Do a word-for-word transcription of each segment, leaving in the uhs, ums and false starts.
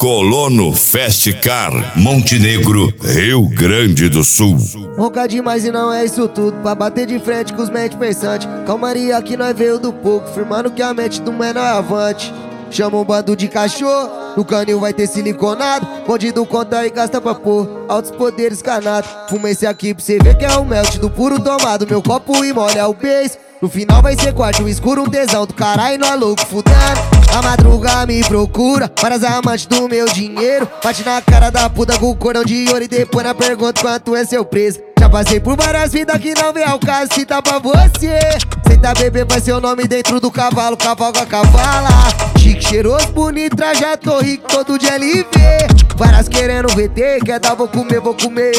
Colono Fast Car, Montenegro, Rio Grande do Sul. Ronca demais e não é isso tudo, pra bater de frente com os mente pensante. Calmaria que nós veio do pouco, firmando que a mente do menor é avante. Chama um bando de cachorro, no canil vai ter siliconado. Bandido conta e gasta pra pôr altos poderes canados. Fuma esse aqui pra cê ver que é o melt do puro tomado. Meu copo e molha o beijo. No final vai ser quarto escuro, um tesão do caralho, nós louco fudendo. A madruga me procura, várias amantes do meu dinheiro. Bate na cara da puta com cordão de ouro e depois na pergunta quanto é seu preço. Já passei por várias vidas que não vem ao caso, se tá pra você. Senta bebê vai ser o nome dentro do cavalo, cavalga cavala. Chique, cheiroso, bonito, trajado, rico, todo de L V. Várias querendo V T, quer dar, vou comer, vou comer.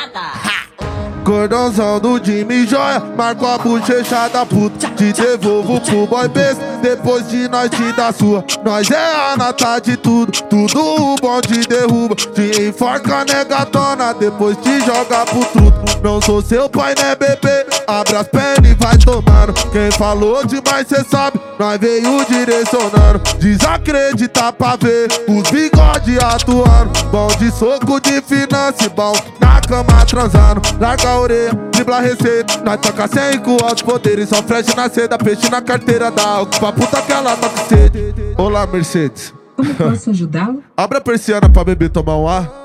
Cordãozão do Jimmy Joia, marco a bochecha da puta. Te devolvo pro boy besta, depois de nós te dar sua. Nós é a nata de tudo, tudo o bom te derruba. Te enforca negatona, depois te joga pro tudo. Não sou seu pai, né bebê, abre as pernas e vai tomando. Quem falou demais cê sabe, nós veio direcionando. Desacreditar pra ver os bigode atuando. Bom de soco, de finance, bom na cama transando. Larga a orelha, dribla a receita, nós toca cem com altos poderes. Só flash na seda, peixe na carteira da álcool pra puta que ela toca sede. Olá, Mercedes. Como posso ajudá-lo? Abre a persiana pra bebê tomar um ar.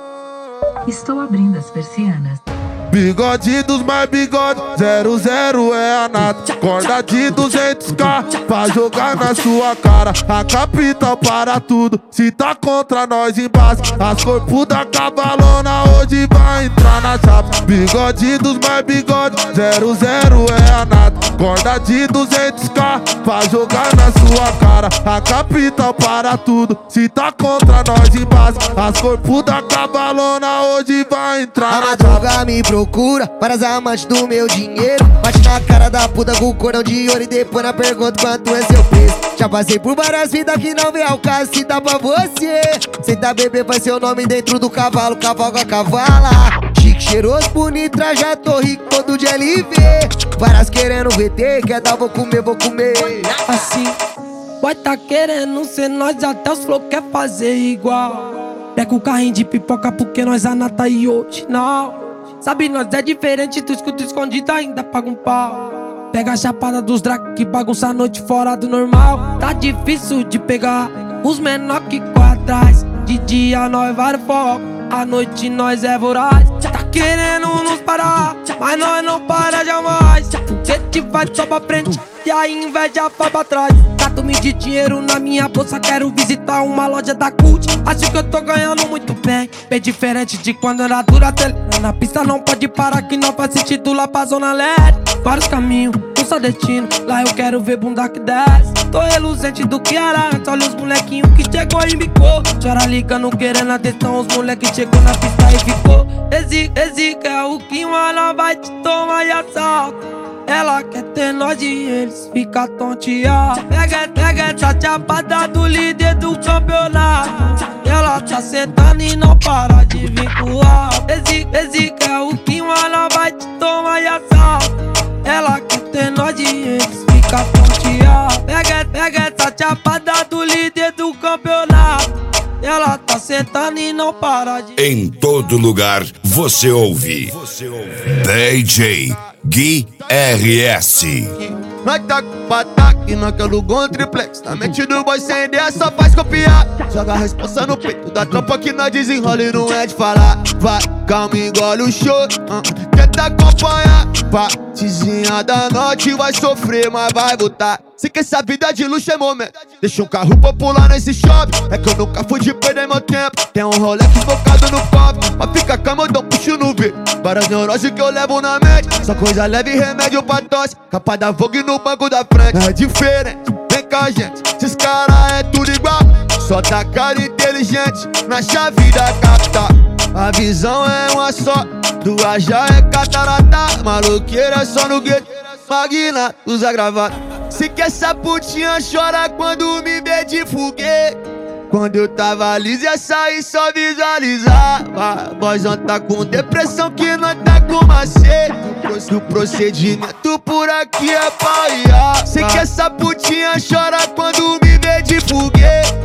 Estou abrindo as persianas. Bigode dos mais bigode, zero zero é a nata. Corda de duzentos k pra jogar na sua cara. A capital para tudo, se tá contra nós embaixo. As corpos da cavalona hoje vai entrar na chapa. Bigode dos mais bigode, zero zero é a nata. Corda de duzentos k pra jogar na sua cara. A capital para tudo, se tá contra nós embaixo. As corpos da cavalona hoje vai entrar na chapa. Procura várias amantes do meu dinheiro. Bate na cara da puta com cordão de ouro e depois na pergunta quanto é seu preço. Já passei por várias vidas que não vem ao caso, se dá pra você. Senta bebê vai ser o nome dentro do cavalo, cavalga cavala. Chique, cheiroso, bonito, trajado, rico, todo de L V. Várias querendo V T, quer dar, vou comer, vou comer. Assim, vai tá querendo ser nós, até os flow quer fazer igual. Pega o carrinho de pipoca porque nós anata e hoje não. Sabe, nós é diferente, tu escuta escondido ainda paga um pau. Pega a chapada dos drag que bagunça a noite fora do normal. Tá difícil de pegar os menor que atrás. De dia nós vários foco, à noite nós é voraz. Tá querendo nos parar, mas nós não para jamais. Porque te vai só pra frente e a inveja vai pra trás. Cato-me de dinheiro na minha bolsa, quero visitar uma loja da Cult. Acho que eu tô ganhando muito bem, bem diferente de quando era dura. Na pista não pode parar que não faz sentido lá pra zona leste. Vários caminhos, um só destino, lá eu quero ver bunda que desce. Tô reluzente do que era antes, olha os molequinhos que chegou e bicou. Chora ligando querendo atenção, os moleques chegou na pista e ficou. Esse, esse que é o que ela vai te tomar e assalta. Ela quer ter nós e eles fica tonteado. Pega, pega essa chapada do líder do campeonato. Ela tá sentando e não para de vincular. Esse, esse que é o que ela vai te tomar e assalta. Ela quer ter nós e eles fica tonteado. Pega, pega essa chapada do líder do campeonato. Ela tá sentando e não para de... Em todo lugar você ouve, você ouve. D J Gui R S. Nós tá com ataque, nós que alugou um triplex. Na mente do boy sem ideia só faz copiar. Joga a responsa no peito da tropa que nós desenrola e não é de falar. Vai, calma, engole o show, uh, tenta acompanhar. Partezinha da noite vai sofrer, mas vai voltar. Se que essa vida de luxo é momento, deixa um carro popular nesse shopping. É que eu nunca fui de perder meu tempo. Tem um Rolex focado no copo, mas fica calmo, eu dou um puxo no V. Várias neuroses que eu levo na mente, só coisa leve e remédio pra tosse. Capa da Vogue no banco da frente. É diferente, vem com a gente, esses caras é tudo igual. Só tá cara inteligente, na chave da capital. A visão é uma só, duas já é catarata. Maloqueira só no gueto, magna, usa gravata. Se que essa putinha chora quando me vê de foguete. Quando eu tava liso ia sair só visualizava. Vozão tá com depressão que nós tá com macete. O procedimento por aqui é paiar. Se que essa putinha chora quando me vê de foguete.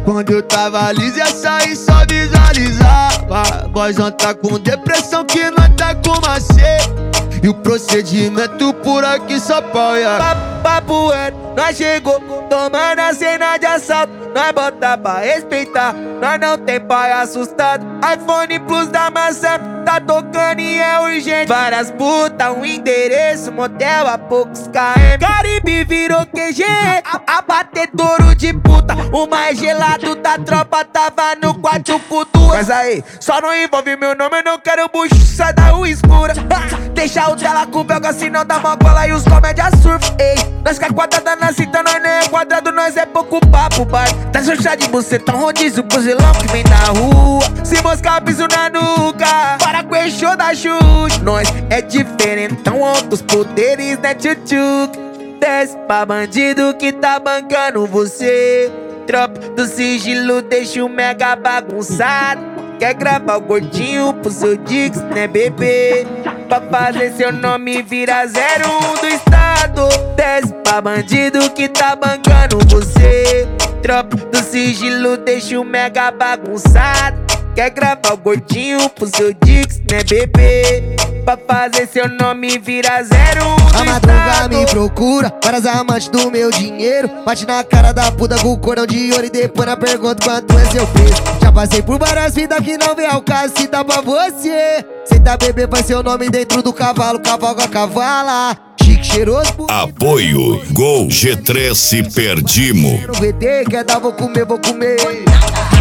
Quando eu tava liso ia sair só visualizava. Boyzão tá com depressão que nós tá com macete. E o procedimento por aqui só apoia. Papo é, nós chegou tomando a cena de assalto. Nós bota pra respeitar, nós não tem pai assustado. iPhone Plus da maçã, tá tocando e é urgente. Várias putas, um endereço, motel a poucos km. Caribe virou Q G, abatedouro de puta. O mais gelado da tropa tava no quarto culto. Mas aí, só não envolve meu nome, eu não quero bucho, sai da rua escura. Deixa o dela com belga, senão dá mogola e os comédia surf. Ei, nós que é quadrada na cinta, nós nem é quadrado, nós é pouco papo, pai. Tá seu chá de bucetão, rodízio, buzilão que vem da rua. Se moscar, piso na nuca, para com o show da Xuxa. Nós é diferentão, outros poderes, né, tchutchuc. Desce pra bandido que tá bancando você. Tropa do sigilo, deixa o mega bagunçado. Quer gravar o gordinho pro seu Dix, né, bebê? Pra fazer seu nome virar zero um do estado. Desce pra bandido que tá bancando você. Tropa do sigilo, deixa o mega bagunçado. Quer gravar o gordinho pro seu Dix, né, bebê? Pra fazer seu nome virar zero um do A madruga estado. me procura, várias amantes do meu dinheiro. Bate na cara da puta com o cordão de ouro e depois na pergunta quanto é seu preço. Já passei por várias vidas que não vem ao caso, se dá pra você. Senta bebê, vai ser o nome dentro do cavalo, cavalga cavala. Chique, cheiroso, Apoio Gol G três se perdimo. no V T, quer dar, vou comer, vou comer.